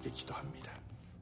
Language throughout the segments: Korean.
기도합니다.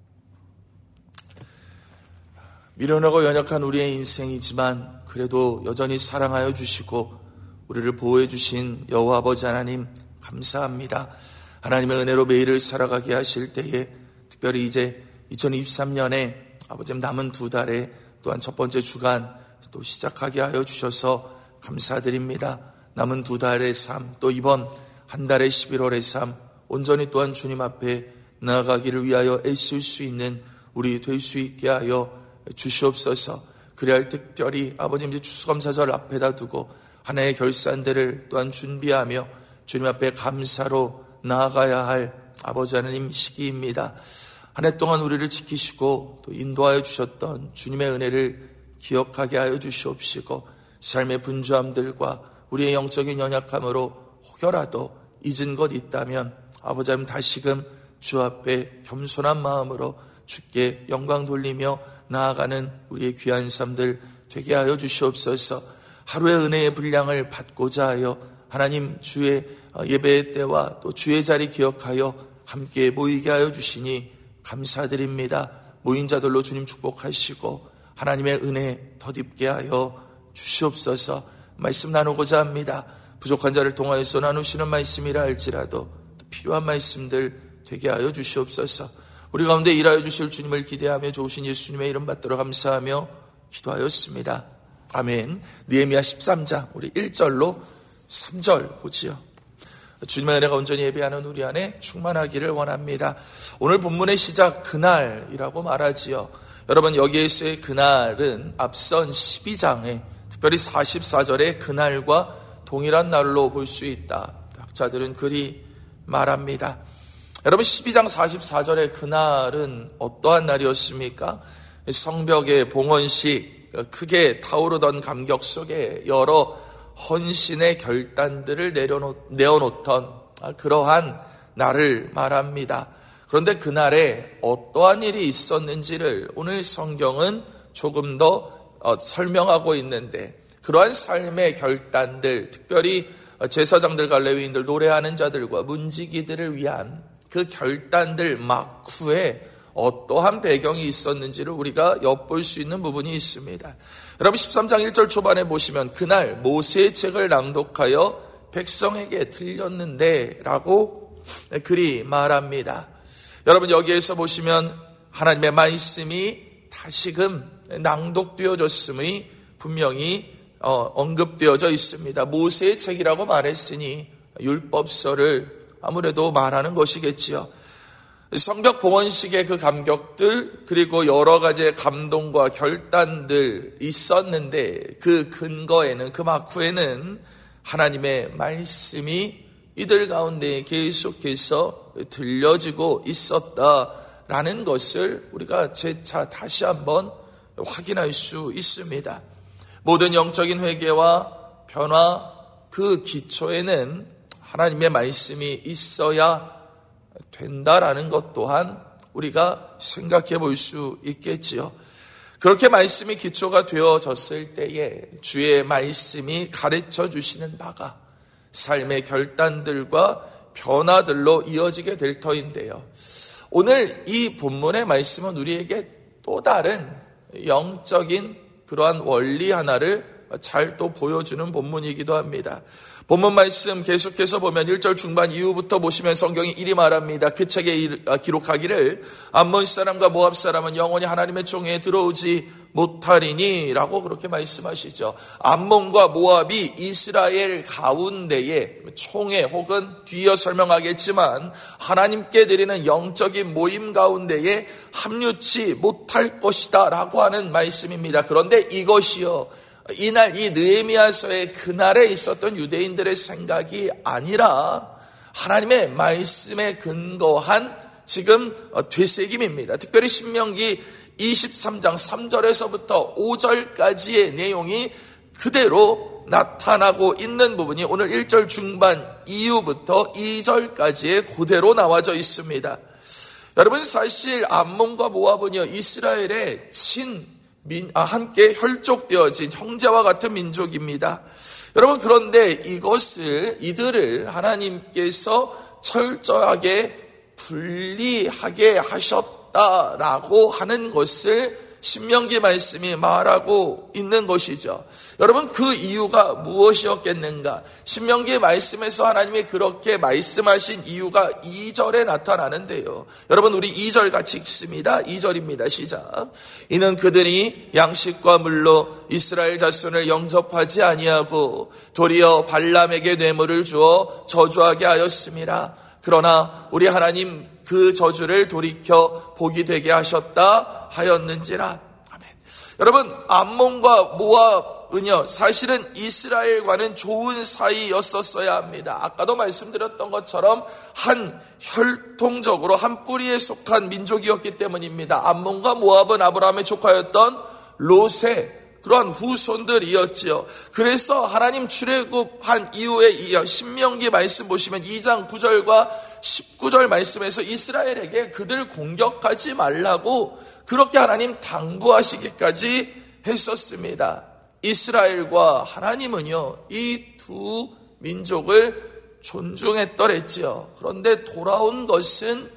미련하고 연약한 우리의 인생이지만 그래도 여전히 사랑하여 주시고 우리를 보호해 주신 여호와 아버지 하나님 감사합니다. 하나님의 은혜로 매일을 살아가게 하실 때에 특별히 이제 2023년에 아버지님 남은 2달에 또한 첫 번째 주간 또 시작하게 하여 주셔서 감사드립니다. 남은 2달의 삶, 또 이번 한 달의 11월의 삶 온전히 또한 주님 앞에 나아가기를 위하여 애쓸 수 있는 우리 될 수 있게 하여 주시옵소서. 그래야 특별히 아버님 이제 추수감사절 앞에다 두고 하나의 결산들을 또한 준비하며 주님 앞에 감사로 나아가야 할 아버지 하나님 시기입니다. 한 해 동안 우리를 지키시고 또 인도하여 주셨던 주님의 은혜를 기억하게 하여 주시옵시고 삶의 분주함들과 우리의 영적인 연약함으로 혹여라도 잊은 것 있다면 아버지 하나님 다시금 주 앞에 겸손한 마음으로 주께 영광 돌리며 나아가는 우리의 귀한 삶들 되게 하여 주시옵소서. 하루의 은혜의 분량을 받고자 하여 하나님 주의 예배의 때와 또 주의 자리 기억하여 함께 모이게 하여 주시니 감사드립니다. 모인 자들로 주님 축복하시고 하나님의 은혜 덧입게 하여 주시옵소서. 말씀 나누고자 합니다. 부족한 자를 통하여서 나누시는 말씀이라 할지라도 필요한 말씀들 되게 하여 주시옵소서. 우리 가운데 일하여 주실 주님을 기대하며 좋으신 예수님의 이름 받들어 감사하며 기도하였습니다. 아멘. 느헤미야 13장 우리 1절로 3절 보지요. 주님의 은혜가 온전히 예배하는 우리 안에 충만하기를 원합니다. 오늘 본문의 시작 그날이라고 말하지요. 여러분 여기에서의 그날은 앞선 12장에 특별히 44절의 그날과 동일한 날로 볼 수 있다. 학자들은 그리 말합니다. 여러분 12장 44절의 그날은 어떠한 날이었습니까? 성벽의 봉헌식 크게 타오르던 감격 속에 여러 헌신의 결단들을 내어놓던 그러한 날을 말합니다. 그런데 그날에 어떠한 일이 있었는지를 오늘 성경은 조금 더 설명하고 있는데 그러한 삶의 결단들, 특별히 제사장들과 레위인들, 노래하는 자들과 문지기들을 위한 그 결단들 막후에 어떠한 배경이 있었는지를 우리가 엿볼 수 있는 부분이 있습니다. 여러분 13장 1절 초반에 보시면 그날 모세의 책을 낭독하여 백성에게 들렸는데 라고 그리 말합니다. 여러분 여기에서 보시면 하나님의 말씀이 다시금 낭독되어졌음이 분명히 언급되어져 있습니다. 모세의 책이라고 말했으니 율법서를 아무래도 말하는 것이겠지요. 성벽 봉헌식의 그 감격들 그리고 여러 가지의 감동과 결단들 있었는데 그 근거에는 그 막후에는 하나님의 말씀이 이들 가운데 계속해서 들려지고 있었다라는 것을 우리가 재차 다시 한번 확인할 수 있습니다. 모든 영적인 회개와 변화 그 기초에는 하나님의 말씀이 있어야 된다라는 것 또한 우리가 생각해 볼 수 있겠지요. 그렇게 말씀이 기초가 되어졌을 때에 주의 말씀이 가르쳐 주시는 바가 삶의 결단들과 변화들로 이어지게 될 터인데요. 오늘 이 본문의 말씀은 우리에게 또 다른 영적인 그러한 원리 하나를 잘 또 보여주는 본문이기도 합니다. 본문 말씀 계속해서 보면 1절 중반 이후부터 보시면 성경이 이리 말합니다. 그 책에 기록하기를 암몬 사람과 모압 사람은 영원히 하나님의 총회에 들어오지 못하리니 라고 그렇게 말씀하시죠. 암몬과 모압이 이스라엘 가운데에 총회 혹은 뒤이어 설명하겠지만 하나님께 드리는 영적인 모임 가운데에 합류치 못할 것이다 라고 하는 말씀입니다. 그런데 이것이요 이날 이 느헤미야서의 그날에 있었던 유대인들의 생각이 아니라 하나님의 말씀에 근거한 지금 되새김입니다. 특별히 신명기 23장 3절에서부터 5절까지의 내용이 그대로 나타나고 있는 부분이 오늘 1절 중반 이후부터 2절까지의 그대로 나와져 있습니다. 여러분 사실 암몬과 모압은요 이스라엘의 함께 혈족되어진 형제와 같은 민족입니다. 여러분 그런데 이들을 하나님께서 철저하게 분리하게 하셨다라고 하는 것을 신명기 말씀이 말하고 있는 것이죠. 여러분, 그 이유가 무엇이었겠는가? 신명기 말씀에서 하나님이 그렇게 말씀하신 이유가 2절에 나타나는데요. 여러분, 우리 2절 같이 읽습니다. 2절입니다. 시작. 이는 그들이 양식과 물로 이스라엘 자손을 영접하지 아니하고 도리어 발람에게 뇌물을 주어 저주하게 하였음이라. 그러나 우리 하나님 그 저주를 돌이켜 복이 되게 하셨다 하였는지라. 아멘. 여러분, 암몬과 모압은요, 사실은 이스라엘과는 좋은 사이였었어야 합니다. 아까도 말씀드렸던 것처럼 한 혈통적으로 한 뿌리에 속한 민족이었기 때문입니다. 암몬과 모압은 아브라함의 조카였던 롯의 그러한 후손들이었지요. 그래서 하나님 출애굽한 이후에 신명기 말씀 보시면 2장 9절과 19절 말씀에서 이스라엘에게 그들 공격하지 말라고 그렇게 하나님 당부하시기까지 했었습니다. 이스라엘과 하나님은요, 이 두 민족을 존중했더랬지요. 그런데 돌아온 것은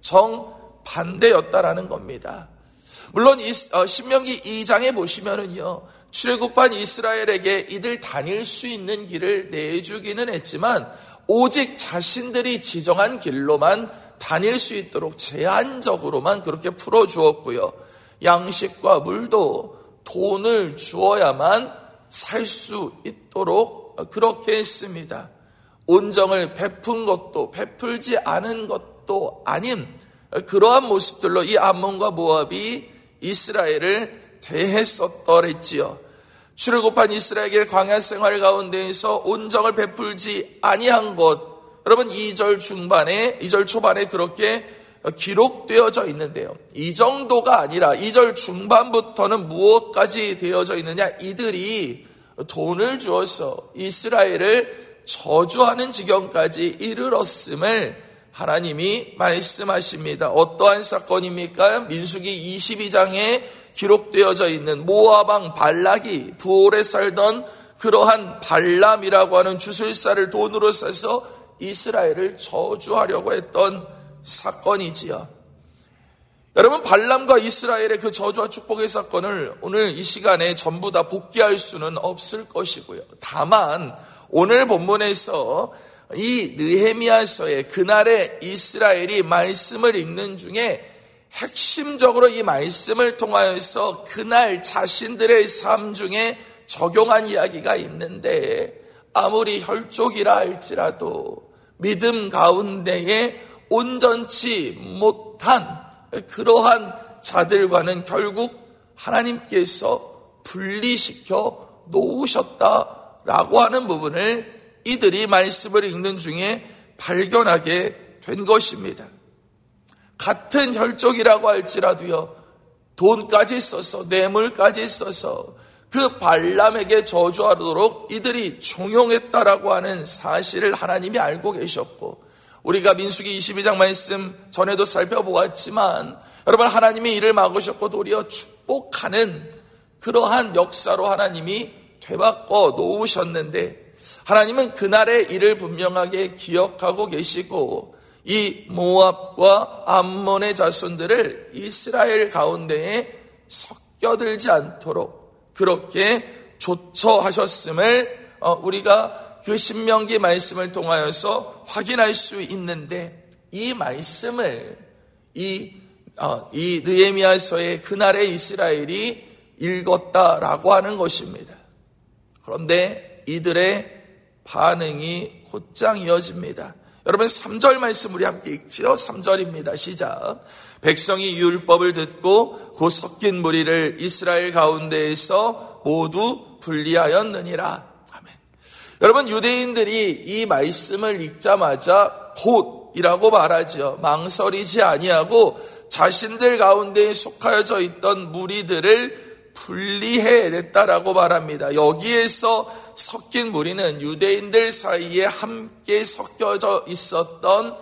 정반대였다라는 겁니다. 물론 신명기 2장에 보시면은요, 출애굽한 이스라엘에게 이들 다닐 수 있는 길을 내주기는 했지만 오직 자신들이 지정한 길로만 다닐 수 있도록 제한적으로만 그렇게 풀어주었고요. 양식과 물도 돈을 주어야만 살 수 있도록 그렇게 했습니다. 온정을 베푼 것도 베풀지 않은 것도 아닌 그러한 모습들로 이 암몬과 모압이 이스라엘을 대했었더랬지요. 출애굽한 이스라엘의 광야 생활 가운데에서 온정을 베풀지 아니한 것, 여러분 2절 초반에 그렇게 기록되어져 있는데요. 이 정도가 아니라 2절 중반부터는 무엇까지 되어져 있느냐? 이들이 돈을 주어서 이스라엘을 저주하는 지경까지 이르렀음을 하나님이 말씀하십니다. 어떠한 사건입니까? 민수기 22장에 기록되어져 있는 모압 왕 발락이 부올에 살던 그러한 발람이라고 하는 주술사를 돈으로 사서 이스라엘을 저주하려고 했던 사건이지요. 여러분, 발람과 이스라엘의 그 저주와 축복의 사건을 오늘 이 시간에 전부 다 복기할 수는 없을 것이고요. 다만 오늘 본문에서 이 느헤미야서의 그날의 이스라엘이 말씀을 읽는 중에 핵심적으로 이 말씀을 통하여서 그날 자신들의 삶 중에 적용한 이야기가 있는데, 아무리 혈족이라 할지라도 믿음 가운데에 온전치 못한 그러한 자들과는 결국 하나님께서 분리시켜 놓으셨다라고 하는 부분을 이들이 말씀을 읽는 중에 발견하게 된 것입니다. 같은 혈족이라고 할지라도요, 돈까지 써서 뇌물까지 써서 그 발람에게 저주하도록 이들이 종용했다라고 하는 사실을 하나님이 알고 계셨고, 우리가 민수기 22장 말씀 전에도 살펴보았지만 여러분, 하나님이 이를 막으셨고 도리어 축복하는 그러한 역사로 하나님이 되바꿔 놓으셨는데, 하나님은 그날의 일을 분명하게 기억하고 계시고 이 모압과 암몬의 자손들을 이스라엘 가운데에 섞여들지 않도록 그렇게 조처하셨음을 우리가 그 신명기 말씀을 통하여서 확인할 수 있는데, 이 말씀을 이 느헤미야서의 그날의 이스라엘이 읽었다라고 하는 것입니다. 그런데 이들의 반응이 곧장 이어집니다. 여러분, 3절 말씀 우리 함께 읽지요. 3절입니다. 시작. 백성이 율법을 듣고 그 섞인 무리를 이스라엘 가운데에서 모두 분리하였느니라. 아멘. 여러분, 유대인들이 이 말씀을 읽자마자 곧이라고 말하지요. 망설이지 아니하고 자신들 가운데에 속하여져 있던 무리들을 분리해냈다라고 말합니다. 여기에서 섞인 무리는 유대인들 사이에 함께 섞여져 있었던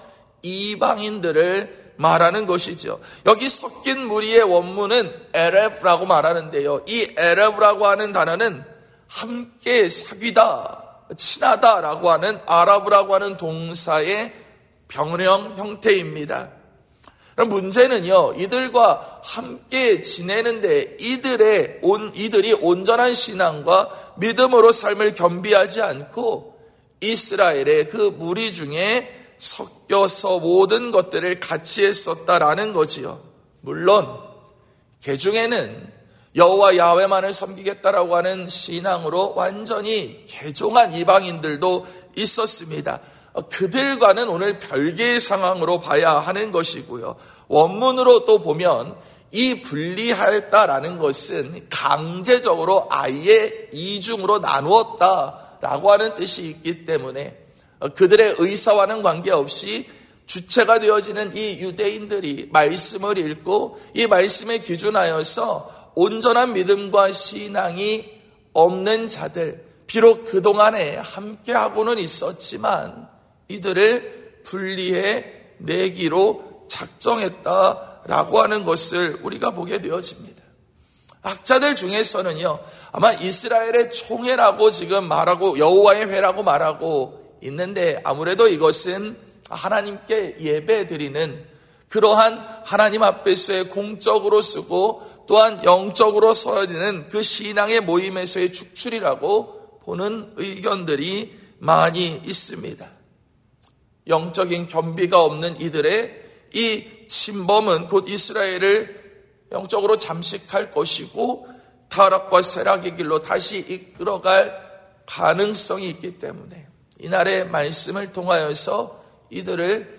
이방인들을 말하는 것이죠. 여기 섞인 무리의 원문은 에레브라고 말하는데요. 이 에레브라고 하는 단어는 함께 사귀다, 친하다라고 하는 아라브라고 하는 동사의 병령 형태입니다. 그럼 문제는요, 이들과 함께 지내는데 이들이 온전한 신앙과 믿음으로 삶을 겸비하지 않고 이스라엘의 그 무리 중에 섞여서 모든 것들을 같이 했었다라는 거지요. 물론 개중에는 여호와 야훼만을 섬기겠다라고 하는 신앙으로 완전히 개종한 이방인들도 있었습니다. 그들과는 오늘 별개의 상황으로 봐야 하는 것이고요. 원문으로 또 보면 이 분리하였다라는 것은 강제적으로 아예 이중으로 나누었다라고 하는 뜻이 있기 때문에 그들의 의사와는 관계없이 주체가 되어지는 이 유대인들이 말씀을 읽고 이 말씀에 기준하여서 온전한 믿음과 신앙이 없는 자들, 비록 그동안에 함께하고는 있었지만 이들을 분리해 내기로 작정했다라고 하는 것을 우리가 보게 되어집니다. 학자들 중에서는요, 아마 이스라엘의 총회라고 지금 말하고 여호와의 회라고 말하고 있는데 아무래도 이것은 하나님께 예배드리는 그러한 하나님 앞에서의 공적으로 쓰고 또한 영적으로 써야 되는 그 신앙의 모임에서의 축출이라고 보는 의견들이 많이 있습니다. 영적인 겸비가 없는 이들의 이 침범은 곧 이스라엘을 영적으로 잠식할 것이고 타락과 쇠락의 길로 다시 이끌어갈 가능성이 있기 때문에 이날의 말씀을 통하여서 이들을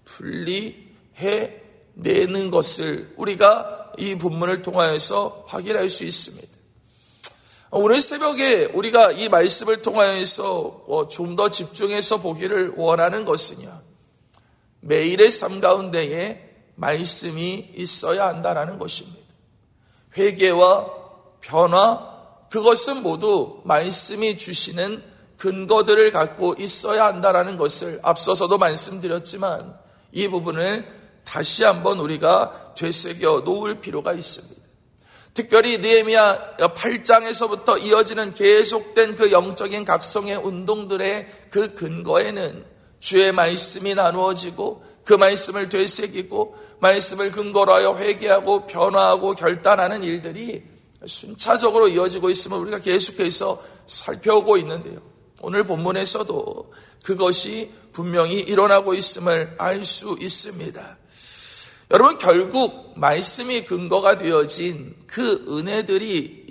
분리해내는 것을 우리가 이 본문을 통하여서 확인할 수 있습니다. 오늘 새벽에 우리가 이 말씀을 통하여서 좀 더 집중해서 보기를 원하는 것은요, 매일의 삶 가운데에 말씀이 있어야 한다는 것입니다. 회개와 변화, 그것은 모두 말씀이 주시는 근거들을 갖고 있어야 한다는 것을 앞서서도 말씀드렸지만 이 부분을 다시 한번 우리가 되새겨 놓을 필요가 있습니다. 특별히 느헤미야 8장에서부터 이어지는 계속된 그 영적인 각성의 운동들의 그 근거에는 주의 말씀이 나누어지고 그 말씀을 되새기고 말씀을 근거로 하여 회개하고 변화하고 결단하는 일들이 순차적으로 이어지고 있음을 우리가 계속해서 살펴오고 있는데요. 오늘 본문에서도 그것이 분명히 일어나고 있음을 알 수 있습니다. 여러분, 결국 말씀이 근거가 되어진 그 은혜들이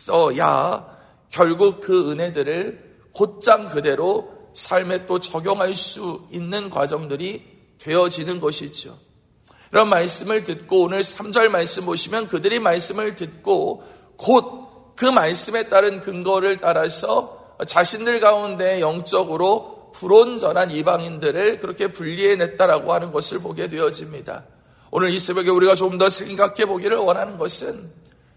있어야 결국 그 은혜들을 곧장 그대로 삶에 또 적용할 수 있는 과정들이 되어지는 것이죠. 이런 말씀을 듣고 오늘 3절 말씀 보시면 그들이 말씀을 듣고 곧 그 말씀에 따른 근거를 따라서 자신들 가운데 영적으로 불온전한 이방인들을 그렇게 분리해냈다라고 하는 것을 보게 되어집니다. 오늘 이 새벽에 우리가 좀 더 생각해 보기를 원하는 것은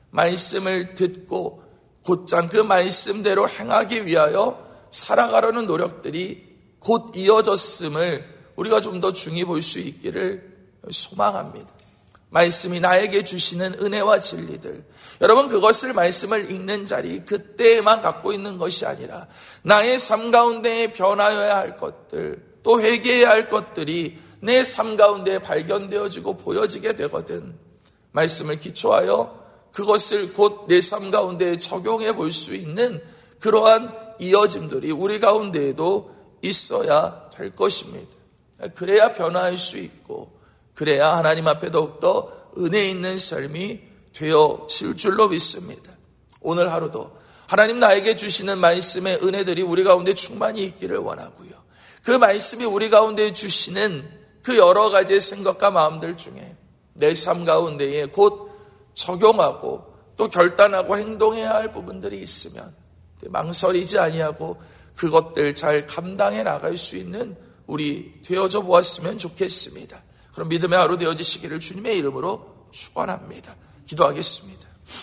말씀을 듣고 곧장 그 말씀대로 행하기 위하여 살아가려는 노력들이 곧 이어졌음을 우리가 좀 더 중히 볼 수 있기를 소망합니다. 말씀이 나에게 주시는 은혜와 진리들, 여러분, 그것을 말씀을 읽는 자리 그때에만 갖고 있는 것이 아니라 나의 삶 가운데 변화해야 할 것들, 또 회개해야 할 것들이 내 삶 가운데 발견되어지고 보여지게 되거든. 말씀을 기초하여 그것을 곧 내 삶 가운데 적용해 볼 수 있는 그러한 이어짐들이 우리 가운데에도 있어야 될 것입니다. 그래야 변화할 수 있고 그래야 하나님 앞에 더욱더 은혜 있는 삶이 되어질 줄로 믿습니다. 오늘 하루도 하나님 나에게 주시는 말씀의 은혜들이 우리 가운데 충만히 있기를 원하고요. 그 말씀이 우리 가운데 주시는 그 여러 가지의 생각과 마음들 중에 내 삶 가운데에 곧 적용하고 또 결단하고 행동해야 할 부분들이 있으면 망설이지 아니하고 그것들 잘 감당해 나갈 수 있는 우리 되어져 보았으면 좋겠습니다. 그럼 믿음의 하루 되어지시기를 주님의 이름으로 축원합니다. 기도하겠습니다.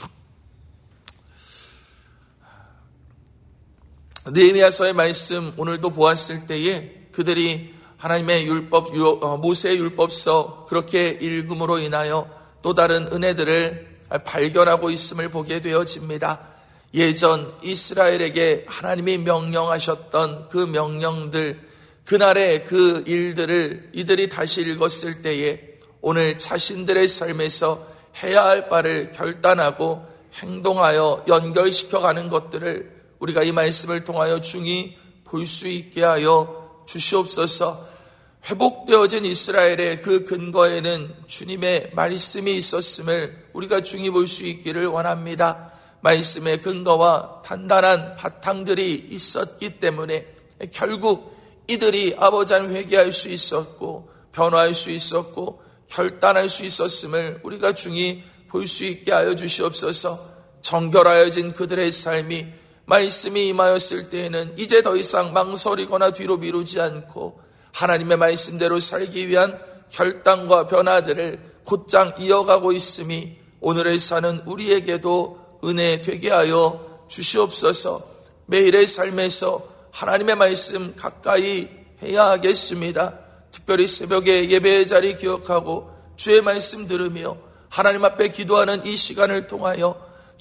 느헤미야서의 말씀 오늘도 보았을 때에 그들이 하나님의 율법, 모세의 율법서 그렇게 읽음으로 인하여 또 다른 은혜들을 발견하고 있음을 보게 되어집니다. 예전 이스라엘에게 하나님이 명령하셨던 그 명령들, 그날의 그 일들을 이들이 다시 읽었을 때에 오늘 자신들의 삶에서 해야 할 바를 결단하고 행동하여 연결시켜가는 것들을 우리가 이 말씀을 통하여 중히 볼 수 있게 하여 주시옵소서. 회복되어진 이스라엘의 그 근거에는 주님의 말씀이 있었음을 우리가 중히 볼 수 있기를 원합니다. 말씀의 근거와 단단한 바탕들이 있었기 때문에 결국 이들이 아버지 하나님 회개할 수 있었고 변화할 수 있었고 결단할 수 있었음을 우리가 중히 볼 수 있게 하여 주시옵소서. 정결하여진 그들의 삶이 말씀이 임하였을 때에는 이제 더 이상 망설이거나 뒤로 미루지 않고 하나님의 말씀대로 살기 위한 결단과 변화들을 곧장 이어가고 있음이 오늘을 사는 우리에게도 은혜 되게 하여 주시옵소서. 매일의 삶에서 하나님의 말씀 가까이 해야 하겠습니다. 특별히 새벽에 예배의 자리 기억하고 주의 말씀 들으며 하나님 앞에 기도하는 이 시간을 통하여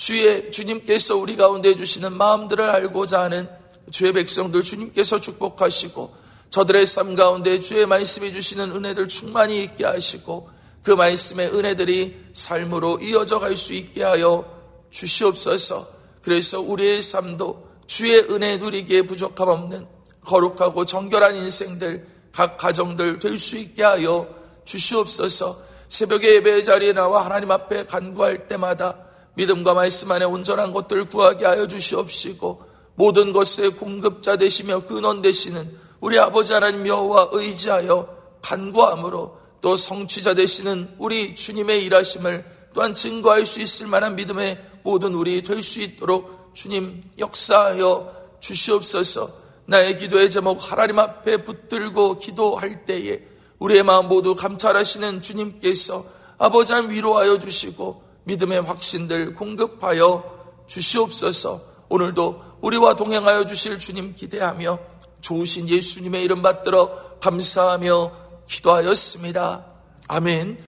주님께서 우리 가운데 주시는 마음들을 알고자 하는 주의 백성들 주님께서 축복하시고 저들의 삶 가운데 주의 말씀이 주시는 은혜들 충만히 있게 하시고 그 말씀의 은혜들이 삶으로 이어져 갈 수 있게 하여 주시옵소서. 그래서 우리의 삶도 주의 은혜 누리기에 부족함 없는 거룩하고 정결한 인생들 각 가정들 될 수 있게 하여 주시옵소서. 새벽에 예배의 자리에 나와 하나님 앞에 간구할 때마다 믿음과 말씀 안에 온전한 것들 구하게 하여 주시옵시고 모든 것의 공급자 되시며 근원 되시는 우리 아버지 하나님 여호와 의지하여 간구함으로 또 성취자 되시는 우리 주님의 일하심을 또한 증거할 수 있을 만한 믿음의 모든 우리 될 수 있도록 주님 역사하여 주시옵소서. 나의 기도의 제목 하나님 앞에 붙들고 기도할 때에 우리의 마음 모두 감찰하시는 주님께서 아버지 하나님 위로하여 주시고 믿음의 확신들 공급하여 주시옵소서. 오늘도 우리와 동행하여 주실 주님 기대하며 좋으신 예수님의 이름 받들어 감사하며 기도하였습니다. 아멘.